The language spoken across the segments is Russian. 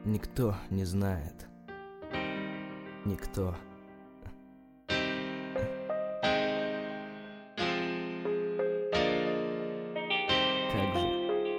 Никто не знает. Никто. Как же?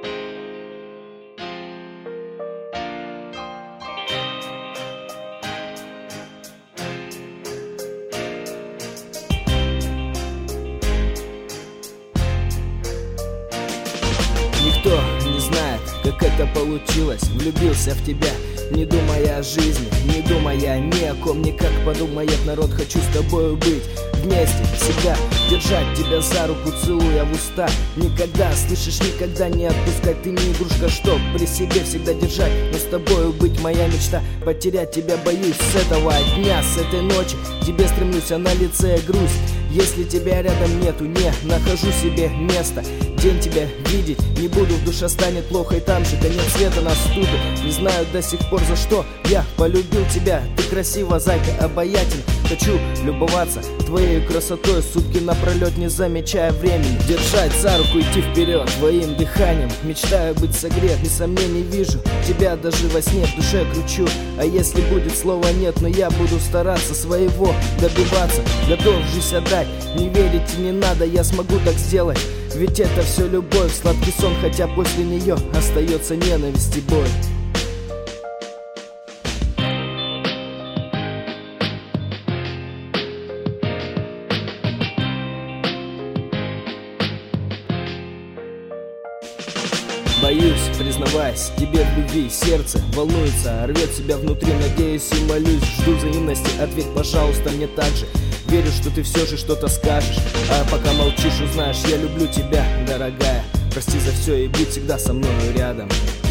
Никто не знает, как это получилось. Влюбился в тебя, не думая о жизни, не думая ни о ком, никак. Подумает народ, хочу с тобою быть вместе, всегда держать тебя за руку, целуя в уста. Никогда, слышишь, никогда не отпускать. Ты не игрушка, чтоб при себе всегда держать, но с тобою быть моя мечта. Потерять тебя боюсь с этого дня, с этой ночи. К тебе стремлюсь, а на лице грусть. Если тебя рядом нету, не нахожу себе места. День тебя видеть не буду, в душе станет плохо, и там же конец света наступит. Не знаю до сих пор за что я полюбил тебя. Ты красива, зайка, обаятельна. Хочу любоваться твоей красотой, сутки напролет, не замечая времени. Держать за руку, идти вперед твоим дыханием. Мечтаю быть согрет, ни сомнений вижу тебя даже во сне, в душе кручу. А если будет слова нет, но я буду стараться своего добиваться. Готов жизнь отдать, не верить и не надо, я смогу так сделать. Ведь это все любовь, сладкий сон, хотя после нее остается ненависть и боль. Боюсь, признаваясь тебе в любви, сердце волнуется, рвет себя внутри, надеюсь и молюсь. Жду взаимности, ответь, пожалуйста, мне так же. Верю, что ты все же что-то скажешь, а пока молчишь, узнаешь, я люблю тебя, дорогая. Прости за все и будь всегда со мной рядом.